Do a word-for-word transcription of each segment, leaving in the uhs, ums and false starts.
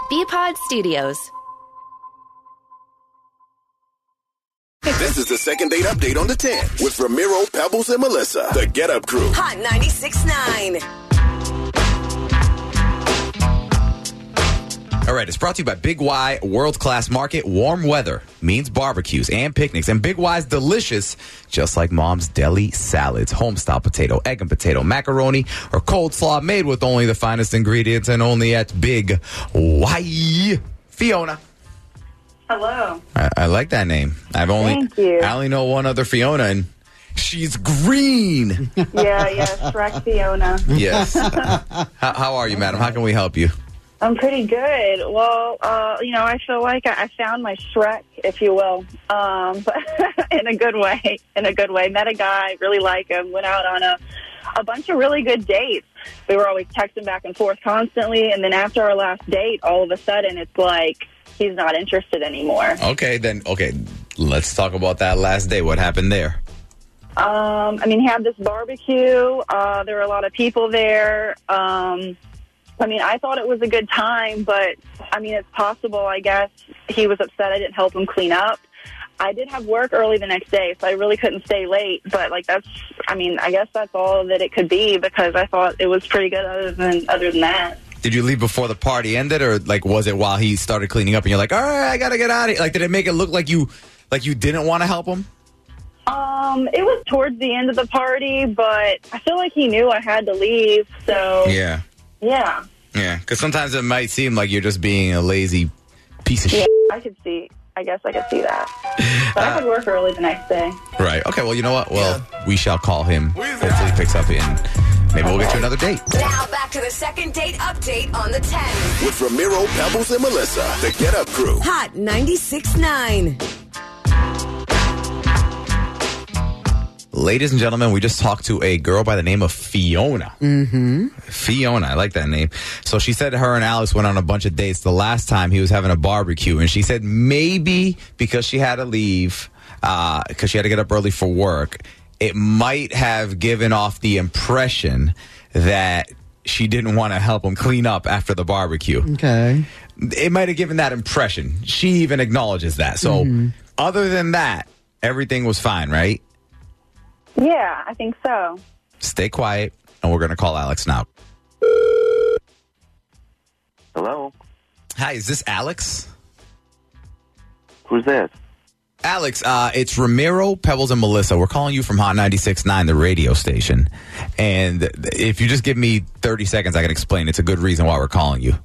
B-Pod Studios. This is the second date update on the ten with Ramiro, Pebbles, and Melissa. The Get Up Crew. Hot ninety-six point nine. All right, it's brought to you by Big Y World Class Market. Warm weather means barbecues and picnics. And Big Y's delicious, just like Mom's deli salads. Homestyle potato, egg and potato, macaroni, or cold slaw made with only the finest ingredients and only at Big Y. Fiona. Hello. I, I like that name. I've only, Thank you. I only know one other Fiona, and she's green. Yeah, yeah, Shrek Fiona. Yes. how, how are you, madam? How can we help you? I'm pretty good. Well, uh, you know, I feel like I, I found my Shrek, if you will, um, but in a good way. In a good way. Met a guy, really like him. Went out on a a bunch of really good dates. We were always texting back and forth constantly, and then after our last date, all of a sudden, it's like he's not interested anymore. Okay, then. Okay, let's talk about that last day. What happened there? Um, I mean, he had this barbecue. Uh, there were a lot of people there. Um, I mean, I thought it was a good time, but, I mean, it's possible, I guess, he was upset I didn't help him clean up. I did have work early the next day, so I really couldn't stay late. But, like, that's, I mean, I guess that's all that it could be because I thought it was pretty good other than other than that. Did you leave before the party ended, or, like, was it while he started cleaning up and you're like, all right, I got to get out of here? Like, did it make it look like you, like you didn't want to help him? Um, it was towards the end of the party, but I feel like he knew I had to leave, so... Yeah. Yeah. Yeah, because sometimes it might seem like you're just being a lazy piece of yeah, shit. I could see. I guess I could see that. But uh, I could work early the next day. Right. Okay, well, you know what? Well, we shall call him. Hopefully he picks up and maybe we'll get you another date. Now back to the second date update on the ten. With Ramiro, Pebbles, and Melissa. The Get Up Crew. Hot ninety-six point nine. Ladies and gentlemen, we just talked to a girl by the name of Fiona. Mm-hmm. Fiona, I like that name. So she said her and Alex went on a bunch of dates. The last time he was having a barbecue, and she said maybe because she had to leave, uh, because she had to get up early for work, it might have given off the impression that she didn't want to help him clean up after the barbecue. Okay. It might have given that impression. She even acknowledges that. So mm-hmm. other than that, everything was fine, right? Yeah, I think so. Stay quiet, and we're going to call Alex now. Hello? Hi, is this Alex? Who's this? Alex, uh, it's Ramiro, Pebbles, and Melissa. We're calling you from Hot ninety-six point nine, the radio station. And if you just give me thirty seconds, I can explain. It's a good reason why we're calling you.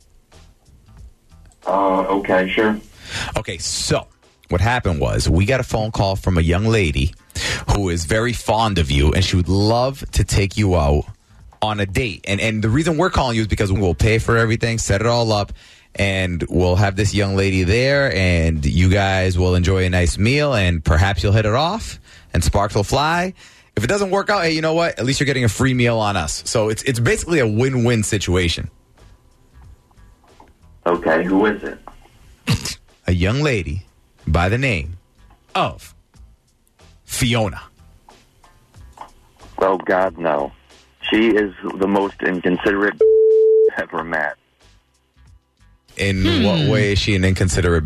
Uh, okay, sure. Okay, so what happened was we got a phone call from a young lady who is very fond of you, and she would love to take you out on a date. And and the reason we're calling you is because we'll pay for everything, set it all up, and we'll have this young lady there, and you guys will enjoy a nice meal, and perhaps you'll hit it off, and sparks will fly. If it doesn't work out, hey, you know what? At least you're getting a free meal on us. So it's it's basically a win-win situation. Okay, who is it? A young lady by the name of Fiona. Oh, God, no. She is the most inconsiderate I've ever met. In hmm. what way is she an inconsiderate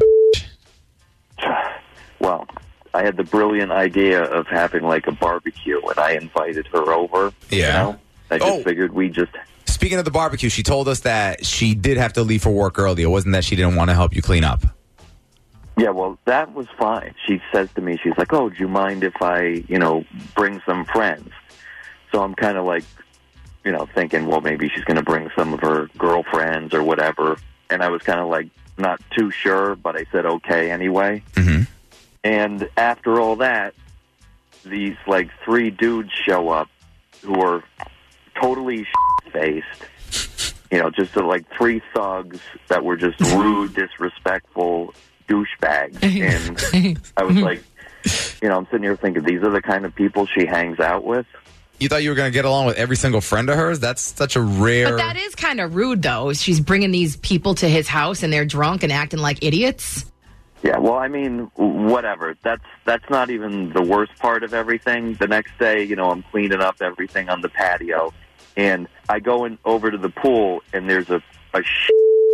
Well, I had the brilliant idea of having, like, a barbecue, and I invited her over. Yeah. You know? I just Oh. figured we just... Speaking of the barbecue, she told us that she did have to leave for work early. It wasn't that she didn't want to help you clean up. Yeah, well, that was fine. She says to me, she's like, oh, do you mind if I, you know, bring some friends? So I'm kind of like, you know, thinking, well, maybe she's going to bring some of her girlfriends or whatever. And I was kind of like not too sure, but I said okay anyway. Mm-hmm. And after all that, these, like, three dudes show up who are totally shit-faced. You know, just uh, like three thugs that were just rude, disrespectful douchebags. And I was like, you know, I'm sitting here thinking, these are the kind of people she hangs out with. You thought you were going to get along with every single friend of hers? That's such a rare... But that is kind of rude, though. She's bringing these people to his house, and they're drunk and acting like idiots. Yeah, well, I mean, whatever. That's that's not even the worst part of everything. The next day, you know, I'm cleaning up everything on the patio, and I go in over to the pool, and there's a, a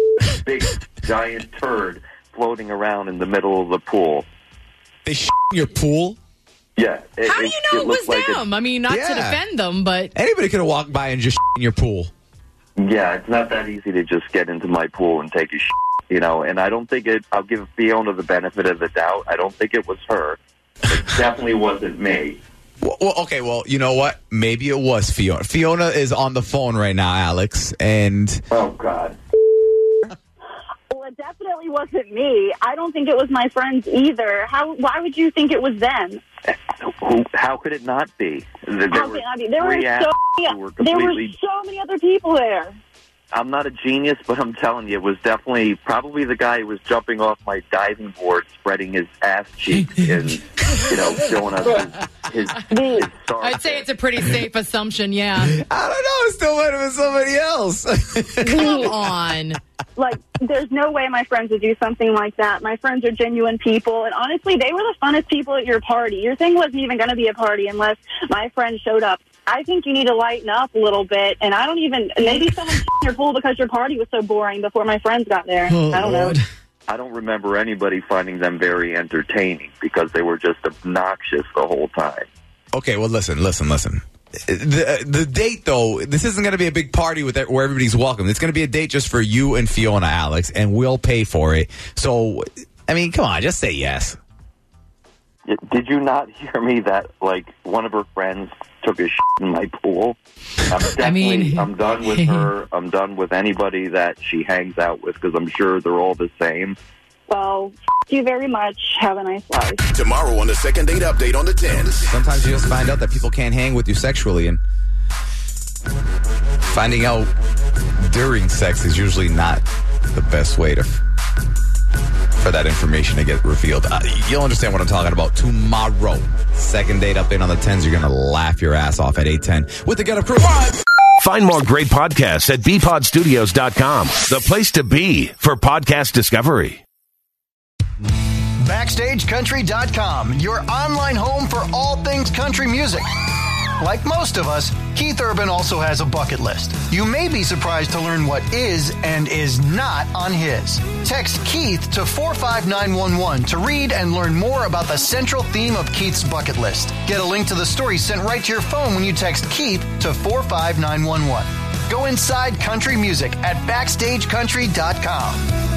big giant turd floating around in the middle of the pool. They sh- in your pool? Yeah. It, How do it- you know it, was looked like them? I mean, not Yeah. to defend them, but Anybody could have walked by and just sh- in your pool. Yeah, it's not that easy to just get into my pool and take a shit, you know, and I don't think it, I'll give Fiona the benefit of the doubt. I don't think it was her. It definitely wasn't me. Well, well, okay, well, you know what? Maybe it was Fiona. Fiona is on the phone right now, Alex, and Oh, God. Well, it definitely wasn't me. I don't think it was my friends either. How? Why would you think it was them? Who, how could it not be? There, there How were could it not be? There were three so assholes many, who were there were completely... so many other people there. I'm not a genius, but I'm telling you, it was definitely probably the guy who was jumping off my diving board, spreading his ass cheeks and, you know, showing us his, his, his star. I'd say it's a pretty safe assumption, yeah. I don't know. It still might have been somebody else. Come on. Like, there's no way my friends would do something like that. My friends are genuine people, and honestly, they were the funnest people at your party. Your thing wasn't even going to be a party unless my friends showed up. I think you need to lighten up a little bit, and I don't even, maybe someone in your pool because your party was so boring before my friends got there. Oh, I don't Lord. know. I don't remember anybody finding them very entertaining because they were just obnoxious the whole time. Okay, well, listen, listen, listen. The the date, though, this isn't going to be a big party with where everybody's welcome. It's going to be a date just for you and Fiona, Alex, and we'll pay for it. So, I mean, come on, just say yes. Did you not hear me that, like, one of her friends took a shit in my pool? I'm definitely, I mean- I'm done with her. I'm done with anybody that she hangs out with because I'm sure they're all the same. Well, thank you very much. Have a nice life. Tomorrow on the second date update on the tens. Sometimes you just find out that people can't hang with you sexually, and finding out during sex is usually not the best way to for that information to get revealed. Uh, you'll understand what I'm talking about tomorrow. Second date update on the tens. You're going to laugh your ass off at eight ten with the Get Up Crew. Find more great podcasts at b pod studios dot com, the place to be for podcast discovery. Backstage Country dot com, your online home for all things country music. Like most of us, Keith Urban also has a bucket list. You may be surprised to learn what is and is not on his. Text Keith to four five nine one one to read and learn more about the central theme of Keith's bucket list. Get a link to the story sent right to your phone when you text Keith to four five nine one one. Go inside country music at backstage country dot com.